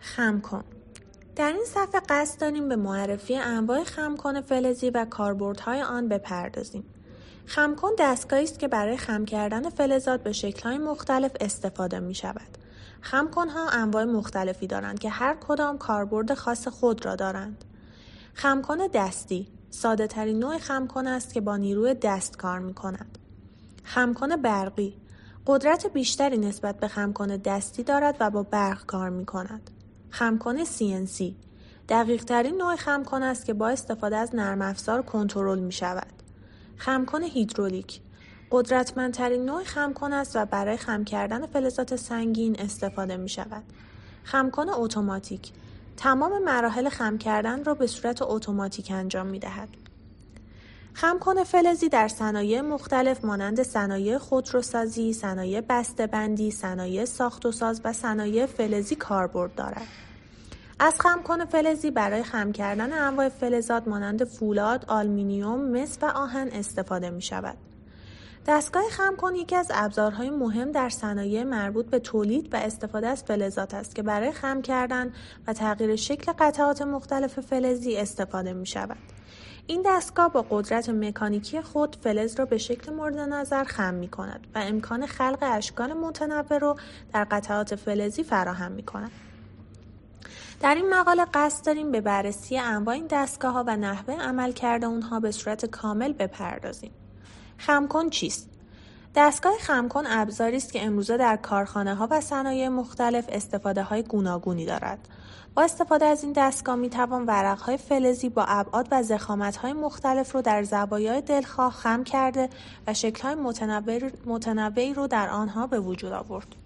خمکن. در این صفحه قصد داریم به معرفی انواع خمکن فلزی و کاربردهای آن بپردازیم. خمکن دستگاهی است که برای خم کردن فلزات به شکل‌های مختلف استفاده می‌شود. خمکن‌ها انواع مختلفی دارند که هر کدام کاربرد خاص خود را دارند. خمکن دستی ساده ترین نوع خمکن است که با نیروی دست کار می‌کند. خمکن برقی قدرت بیشتری نسبت به خمکن دستی دارد و با برق کار می‌کند. خمکن CNC دقیق ترین نوع خمکن است که با استفاده از نرم افزار کنترل می شود. خمکن هیدرولیک قدرتمندترین نوع خمکن است و برای خم کردن فلزات سنگین استفاده می شود. خمکن اتوماتیک تمام مراحل خم کردن را به صورت اتوماتیک انجام می دهد. خمکن فلزی در صنایع مختلف مانند صنایع خودروسازی، صنایع بسته‌بندی، صنایع ساخت و ساز و صنایع فلزی کاربرد دارد. از خمکن فلزی برای خم کردن انواع فلزات مانند فولاد، آلومینیوم، مس و آهن استفاده می شود. دستگاه خمکن یکی از ابزارهای مهم در صنایع مربوط به تولید و استفاده از فلزات است که برای خم کردن و تغییر شکل قطعات مختلف فلزی استفاده می شود. این دستگاه با قدرت مکانیکی خود فلز را به شکل مورد نظر خم می کند و امکان خلق اشکال متنوع را در قطعات فلزی فراهم می کند. در این مقاله قصد داریم به بررسی انواع این دستگاه‌ها و نحوه عملکرد آنها به صورت کامل بپردازیم. خمکن چیست؟ دستگاه خمکن ابزاری است که امروزه در کارخانه‌ها و صنایع مختلف استفاده‌های گوناگونی دارد. با استفاده از این دستگاه می‌توان ورق‌های فلزی با ابعاد و ضخامت‌های مختلف را در زوایای دلخواه خم کرده و شکل‌های متنوعی را در آنها به وجود آورد.